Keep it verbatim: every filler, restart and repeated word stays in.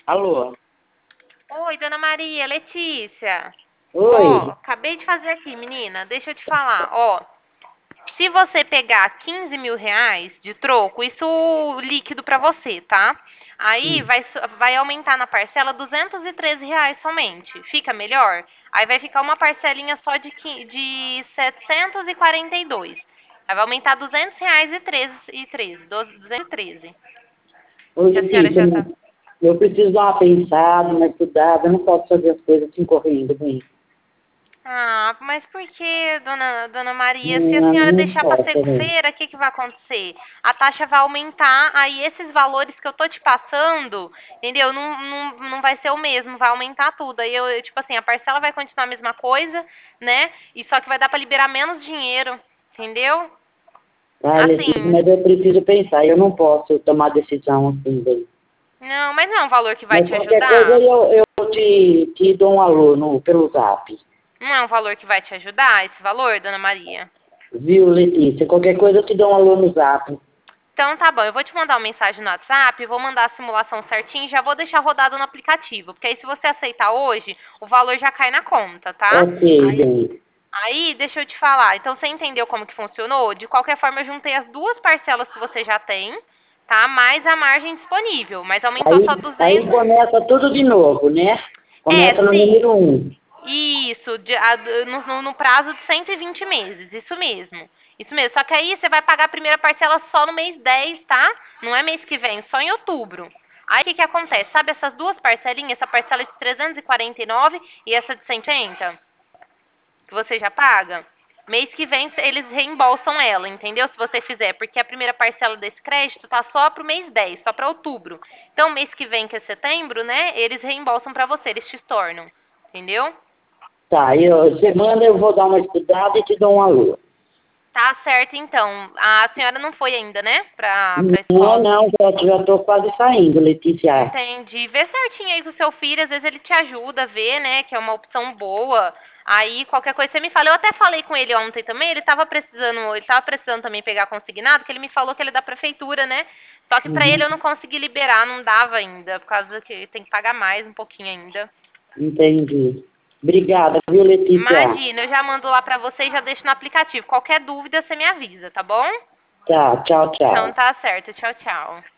Alô? Oi, dona Maria, Letícia. Ó, Oi? acabei de fazer aqui, menina. Deixa eu te falar, ó. Se você pegar quinze mil reais de troco, isso líquido pra você, tá? Aí Hum. vai, vai aumentar na parcela duzentos e treze reais somente. Fica melhor? Aí vai ficar uma parcelinha só de, qui- de setecentos e quarenta e dois. Aí vai aumentar duzentos reais e treze, e treze, duzentos e treze. Ô, Que a senhora Letícia, já tá... não- eu preciso dar uma pensada, uma estudada, eu não posso fazer as coisas assim correndo, bem. Ah, mas por que, dona, dona Maria? Se a Não, senhora não deixar para posso, bem. segunda-feira, o que, que vai acontecer? A taxa vai aumentar, aí esses valores que eu tô te passando, entendeu? Não, não, não vai ser o mesmo, vai aumentar tudo. Aí, eu, eu, tipo assim, a parcela vai continuar a mesma coisa, né? E só que vai dar para liberar menos dinheiro, entendeu? Ai, Letícia, Assim, mas eu preciso pensar, eu não posso tomar decisão assim, bem. não, mas não é um valor que vai Mas te qualquer coisa ajudar? eu, eu te, te dou um alô no, pelo zap. Não é um valor que vai te ajudar, esse valor, dona Maria? Viu, Letícia? Qualquer coisa eu te dou um alô no zap. Então tá bom, eu vou te mandar uma mensagem no WhatsApp, vou mandar a simulação certinho e já vou deixar rodado no aplicativo, porque aí se você aceitar hoje, o valor já cai na conta, tá? Ok, Aí, bem. aí deixa eu te falar, então você entendeu como que funcionou? De qualquer forma eu juntei as duas parcelas que você já tem, tá? Mais a margem disponível, mas aumentou só Aí, aí duzentos. começa tudo de novo, né? É, Começa no sim. número um. Isso, de- a- no, no- no prazo de cento e vinte meses, isso mesmo. Isso mesmo, só que aí você vai pagar a primeira parcela só no mês dez, tá? Não é mês que vem, só em outubro. Aí o que que acontece? Sabe essas duas parcelinhas, essa parcela de trezentos e quarenta e nove e essa de cento e oitenta, que você já paga? Mês que vem eles reembolsam ela, entendeu? Se você fizer, porque a primeira parcela desse crédito tá só pro mês dez, só para outubro. Então mês que vem, que é setembro, né? Eles reembolsam pra você, eles te tornam, entendeu? Tá, eu, você manda, eu vou dar uma estudada e te dou um alô. Tá certo, então. A senhora não foi ainda, né? Pra, pra Não, escola. não, já, já tô quase saindo, Letícia. Entendi. Vê certinho aí com o seu filho, às vezes ele te ajuda a ver, né? Que é uma opção boa. Aí, qualquer coisa você me fala. Eu até falei com ele ontem também, ele tava precisando, ele tava precisando também pegar consignado, que ele me falou que ele é da prefeitura, né? Só que pra Uhum, ele eu não consegui liberar, não dava ainda, por causa que tem que pagar mais um pouquinho ainda. entendi. Obrigada, viu, Letícia? Imagina, eu já mando lá pra você e já deixo no aplicativo. Qualquer dúvida você me avisa, tá bom? Tá, tchau, Então tchau. tá certo. Tchau, tchau.